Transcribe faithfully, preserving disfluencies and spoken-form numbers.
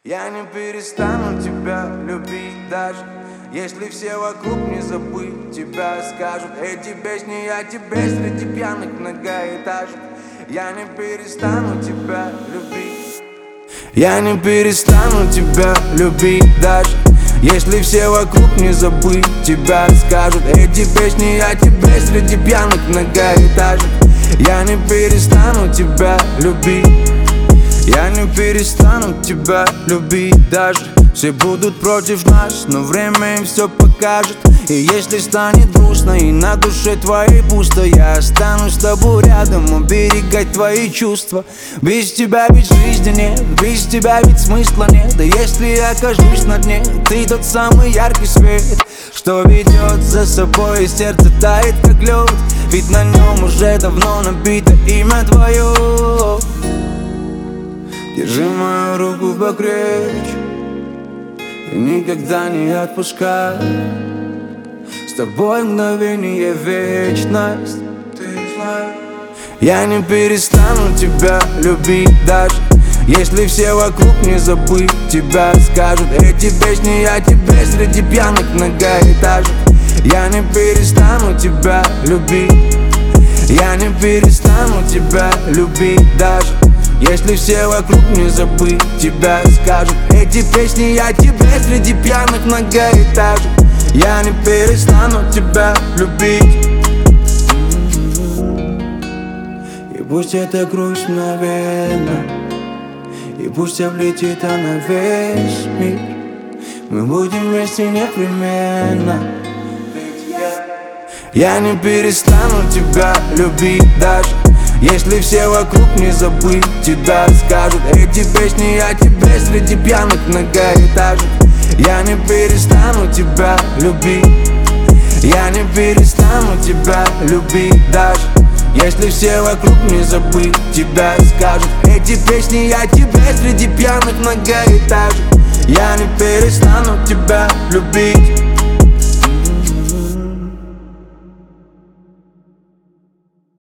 Я не перестану тебя любить даже если все вокруг не забыть тебя скажут. Эти песни о тебе среди пьяных многоэтажек. Я не перестану тебя любить. Я не перестану тебя любить даже если все вокруг не забыть тебя скажут. Эти песни о тебе среди пьяных многоэтажек. Я не перестану тебя любить. Я не перестану тебя любить даже все будут против нас, но время им все покажет. И если станет грустно и на душе твоей пусто, я останусь с тобой рядом, оберегать твои чувства. Без тебя ведь жизни нет, без тебя ведь смысла нет. Да если я окажусь на дне, ты тот самый яркий свет, что ведет за собой, и сердце тает как лед. Ведь на нем уже давно набито имя твое. Держи мою руку покрепче и никогда не отпускай. С тобой мгновение вечность. Ты знаешь, я не перестану тебя любить даже если все вокруг не забыть тебя скажут. Эти песни о тебе среди пьяных многоэтажек. Я не перестану тебя любить. Я не перестану тебя любить даже если все вокруг не забыть тебя скажут. Эти песни о тебе среди пьяных многоэтажек. Я не перестану тебя любить. И пусть это грусть мгновенно, и пусть облетит она весь мир, мы будем вместе непременно. Я не перестану тебя любить даже если все вокруг не забыть тебя скажут. Эти песни о тебе среди пьяных многоэтажек. Я не перестану тебя любить. Я не перестану тебя любить даже если все вокруг не забыть тебя скажут. Эти песни о тебе среди пьяных многоэтажек. Я не перестану тебя